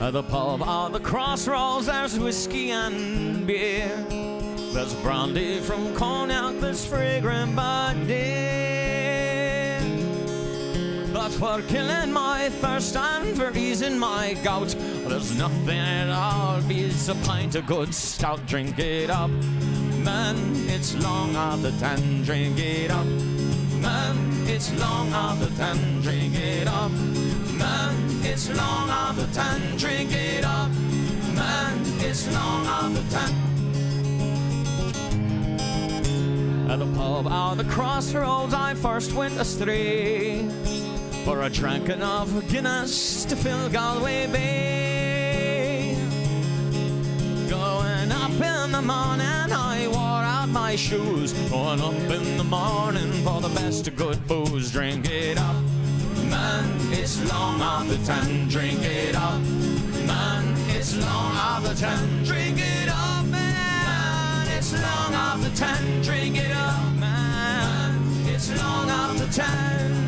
At the pub on the crossroads, there's whiskey and beer. There's brandy from cognac that's fragrant but dear. But for killing my thirst and for easing my gout, there's nothing at all beats a pint of good stout. Drink it up, man, it's long after 10. Drink it up, man, it's long after 10. Drink it up, man, it's long after 10. Drink it up, man, it's long after 10. At the pub at the crossroads I first went astray, for I drank enough Guinness to fill Galway Bay. Going up in the morning I wore out my shoes, going up in the morning for the best of good booze. Drink it up, man, it's long after 10. Drink it up, man, it's long after 10. Drink it up, man, it's long after 10. Drink it up, man, it's long after 10.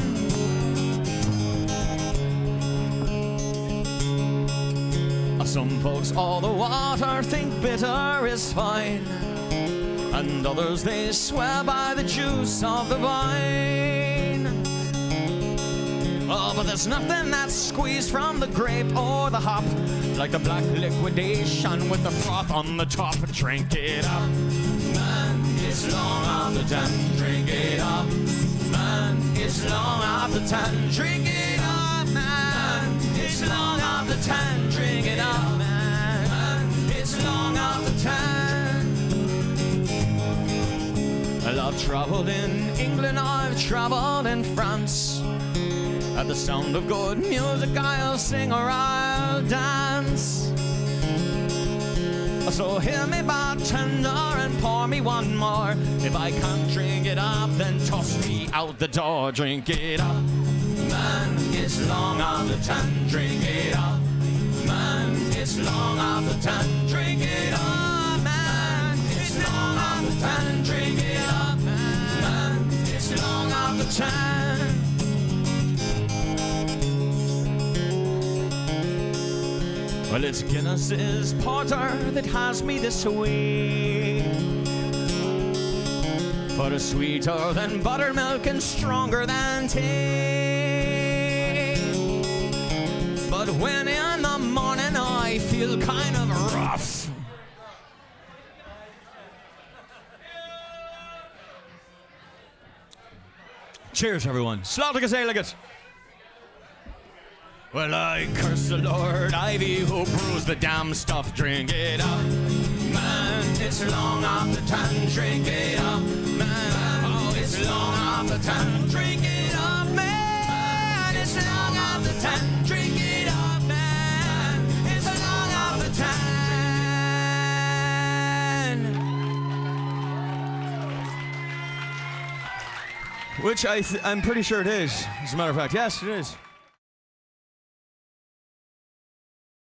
Some folks all the water think bitter is fine, and others they swear by the juice of the vine. Oh, but there's nothing that's squeezed from the grape or the hop like the black liquidation with the froth on the top. Drink it up, man, it's long after 10. Drink it up, man, it's long after 10. Drink it up, man, it's long after 10. Drink it up, man, it's long after 10. Well, I've traveled in England, I've traveled in France. At the sound of good music I'll sing or I'll dance. So hear me bartender and pour me one more. If I can't drink it up, then toss me out the door. Drink it up, man, it's long after 10. Drink it up, man, it's long after 10. Drink it up, man, it's long after 10. Drink it up, man, it's long after 10. Well, it's Guinness's porter that has me this way, for it's sweeter than buttermilk and stronger than tea. But when in the morning I feel kind of rough, cheers, everyone. Slaughter Gaelic. Well, I curse the Lord Ivy who brews the damn stuff. Drink it up, man, it's long after 10. Drink it up, man, oh, it's long after 10. Drink it up, man, it's long after 10. Drink it up, man, it's long after 10. Which I'm pretty sure it is, as a matter of fact. Yes, it is.